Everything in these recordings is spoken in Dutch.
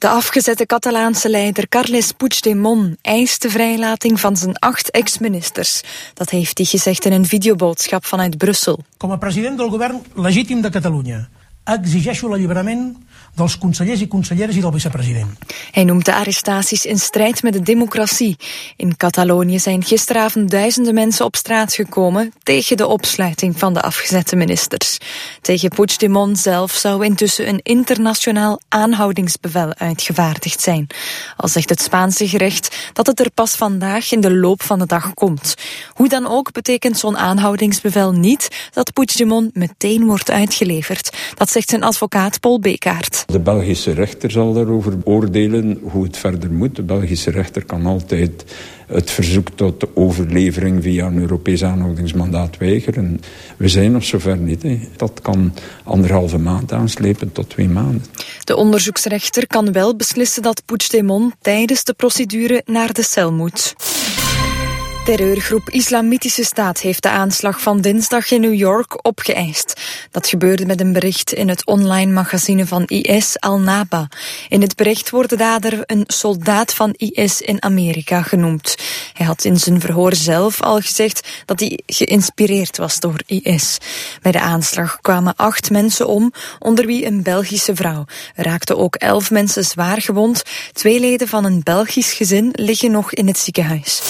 De afgezette Catalaanse leider Carles Puigdemont eist de vrijlating van zijn 8 ex-ministers. Dat heeft hij gezegd in een videoboodschap vanuit Brussel. Com a president del govern legítim de Catalunya, exigeixo l'alliberament dels consellers i conselleres i del vicepresident. Hij noemt de arrestaties in strijd met de democratie. In Catalonië zijn gisteravond duizenden mensen op straat gekomen tegen de opsluiting van de afgezette ministers. Tegen Puigdemont zelf zou intussen een internationaal aanhoudingsbevel uitgevaardigd zijn. Al zegt het Spaanse gerecht dat het er pas vandaag in de loop van de dag komt. Hoe dan ook betekent zo'n aanhoudingsbevel niet dat Puigdemont meteen wordt uitgeleverd. Dat zegt zijn advocaat Paul Bekaert. De Belgische rechter zal daarover oordelen hoe het verder moet. De Belgische rechter kan altijd het verzoek tot de overlevering via een Europees aanhoudingsmandaat weigeren. We zijn nog zover niet. Dat kan 1,5 maand aanslepen tot 2 maanden. De onderzoeksrechter kan wel beslissen dat Puigdemont tijdens de procedure naar de cel moet. Terreurgroep Islamitische Staat heeft de aanslag van dinsdag in New York opgeëist. Dat gebeurde met een bericht in het online magazine van IS Al-Naba. In het bericht wordt de dader een soldaat van IS in Amerika genoemd. Hij had in zijn verhoor zelf al gezegd dat hij geïnspireerd was door IS. Bij de aanslag kwamen 8 mensen om, onder wie een Belgische vrouw. Er raakten ook 11 mensen zwaar gewond. 2 leden van een Belgisch gezin liggen nog in het ziekenhuis.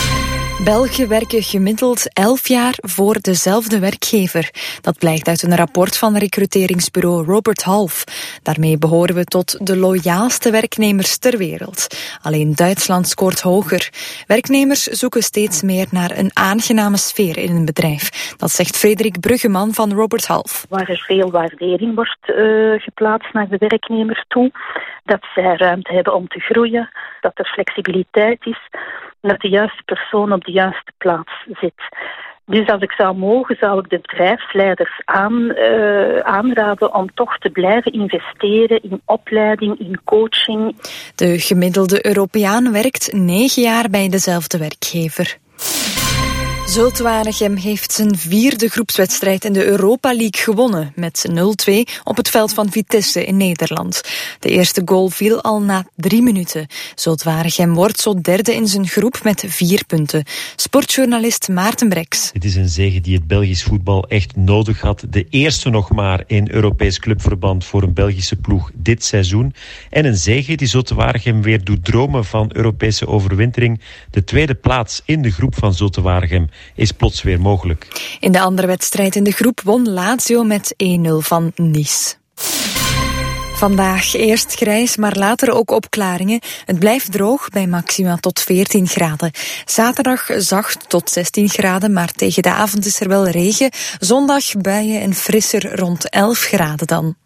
Belgen werken gemiddeld 11 jaar voor dezelfde werkgever. Dat blijkt uit een rapport van recruteringsbureau Robert Half. Daarmee behoren we tot de loyaalste werknemers ter wereld. Alleen Duitsland scoort hoger. Werknemers zoeken steeds meer naar een aangename sfeer in een bedrijf. Dat zegt Frederik Bruggeman van Robert Half. Waar er veel waardering wordt geplaatst naar de werknemer toe. Dat zij ruimte hebben om te groeien. Dat er flexibiliteit is. Dat de juiste persoon op de juiste plaats zit. Dus als ik zou mogen, zou ik de bedrijfsleiders aanraden om toch te blijven investeren in opleiding, in coaching. De gemiddelde Europeaan werkt 9 jaar bij dezelfde werkgever. Zulte Waregem heeft zijn 4e groepswedstrijd in de Europa League gewonnen met 0-2 op het veld van Vitesse in Nederland. De eerste goal viel al na 3 minuten. Zulte Waregem wordt zo 3e in zijn groep met 4 punten. Sportjournalist Maarten Breks. Het is een zege die het Belgisch voetbal echt nodig had. De eerste nog maar in Europees clubverband voor een Belgische ploeg dit seizoen. En een zege die Zulte Waregem weer doet dromen van Europese overwintering. De 2e plaats in de groep van Zulte Waregem is plots weer mogelijk. In de andere wedstrijd in de groep won Lazio met 1-0 van Nice. Vandaag eerst grijs, maar later ook opklaringen. Het blijft droog bij maxima tot 14 graden. Zaterdag zacht tot 16 graden, maar tegen de avond is er wel regen. Zondag buien en frisser rond 11 graden dan.